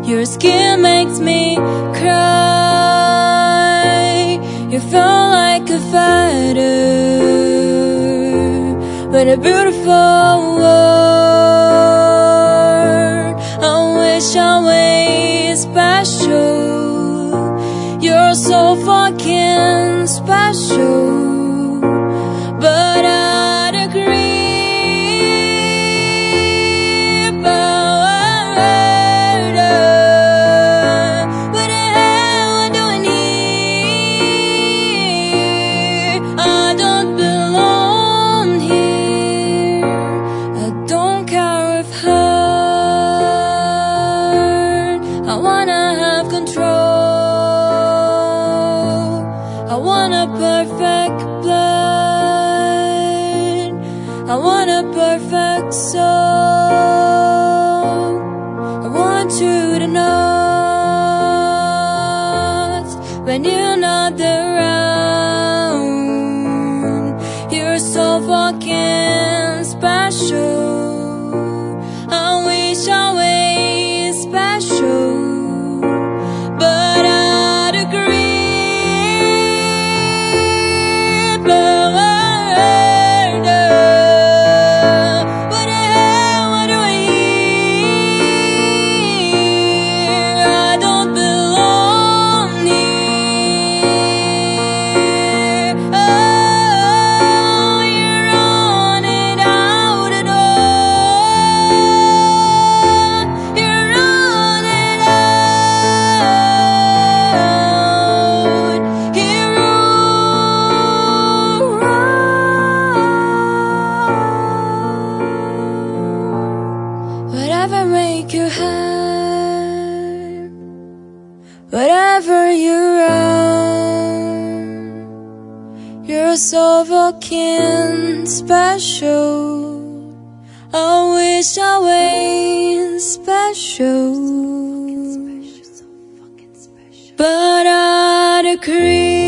Your skin makes me cry. You felt like a fighter, but a beautiful world. I wish I was special. You're so fucking special, but I'd agree. Perfect blood, I want a perfect soul. I want you to know when you're not around, you're so fucking special. I wish I was special, but I'd agree. Whatever make you happy, whatever you're on, you're so fucking special. I wish I was special, but I'd agree.